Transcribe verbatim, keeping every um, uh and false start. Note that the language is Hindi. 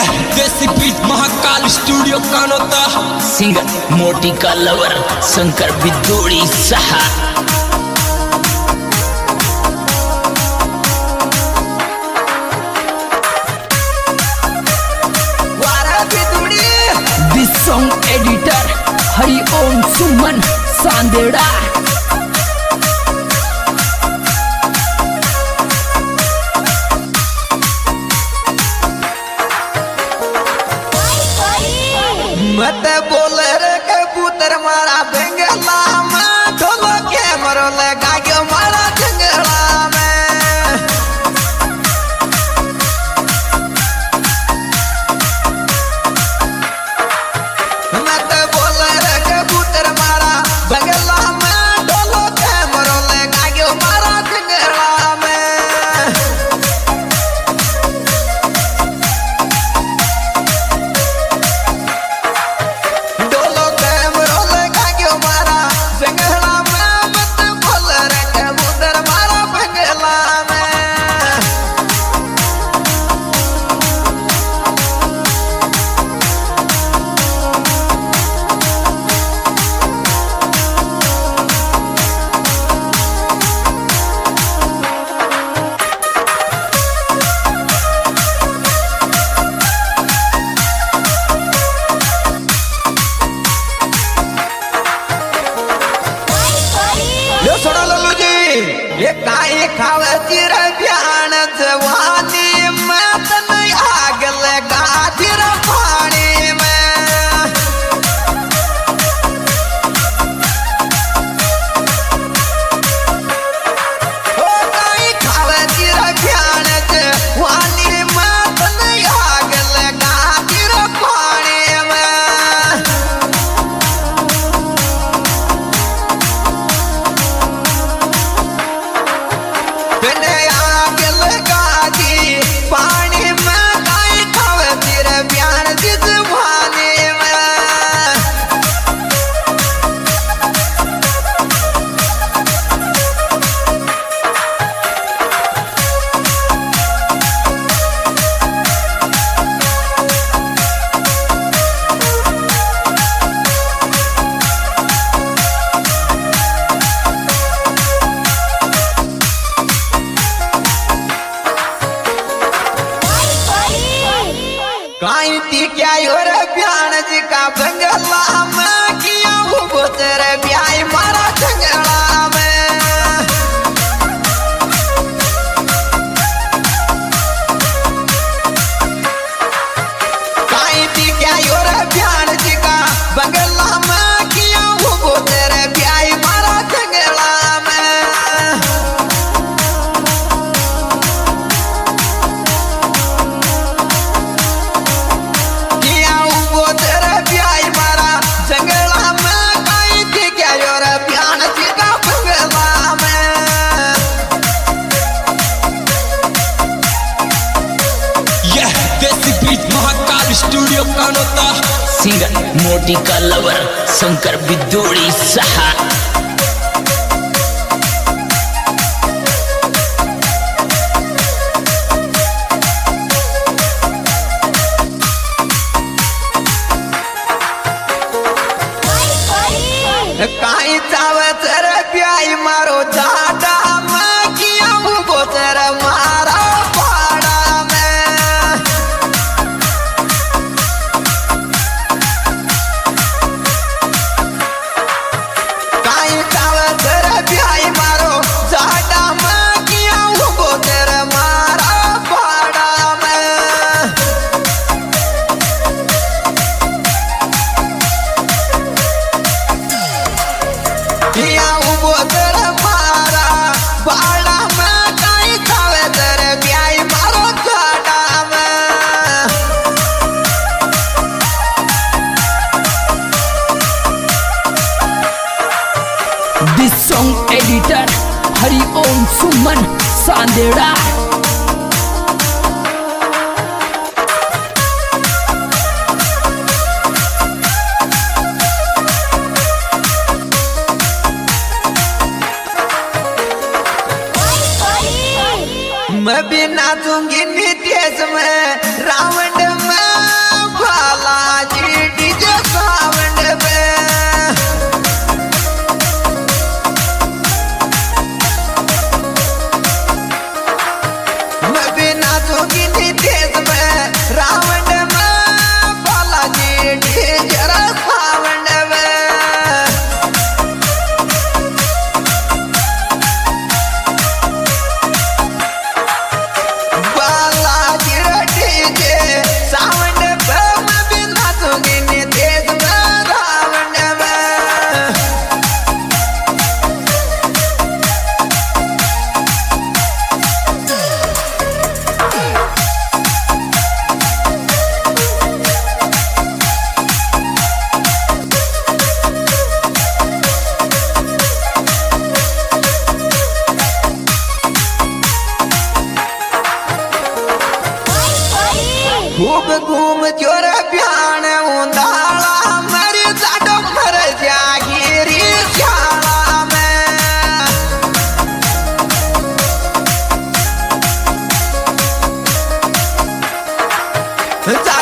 यह देसी beat Mahakal studio Kanota singer Moti का लवर शंकर बिदोड़ी सहा this song editor Hari Om Suman Sandera मत बोल रे कबूतर मारा बेंगला में ढोलो के मरो लगा के मारा जंगला में मत बोल रे कबूतर मारा बेंगला में ढोलो के मरो लगा के मारा जंगला में ये काई खावे चिर प्यान जवानी में तन आग लगा चिर पानी में ओ काई खावे चिर प्यान जवानी में तन आग लगा चिर पानी में काई ती क्या योर प्यान जी का बंगला में किया वो बोतर ब्याई मारा जंगला में काई ती क्या योर प्यान जी का बंगला में किया वो बोतर ब्याई मारा जंगला में स्टूडियो कानोता सिंगर मोटी का लवर शंकर बिदोड़ी सहा काई चावे तेरे प्याई मारो जाटा में किया वो तेरे मारा पाड़ा में काई चावे तेरे प्याई मारो जाटा में किया वो तेरे मारा पाड़ा में किया वो तेरे मारा बाड़ा में काई चावे तेरे ब्याई मारो जाटा में this song editor Hari Om Suman Sandera मैं भी नाचूंगी नितेश में रावण में खूब घूम चोर प्यान उंदाला मरी जाडो मर जागिरी शाला में जा